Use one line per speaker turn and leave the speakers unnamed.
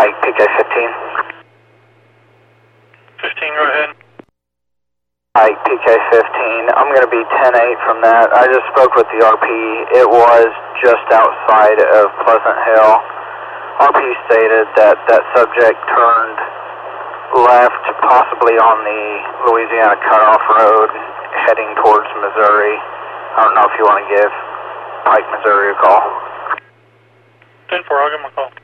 Ike PK 15.
15, go ahead.
Ike PK 15. I'm going to be 10-8 from that. I just spoke with the RP. It was just outside of Pleasant Hill. RP stated that that subject turned left, possibly on the Louisiana Cutoff Road, heading towards Missouri. I don't know if you want to give Pike, Missouri a call.
10-4, I'll give him a call.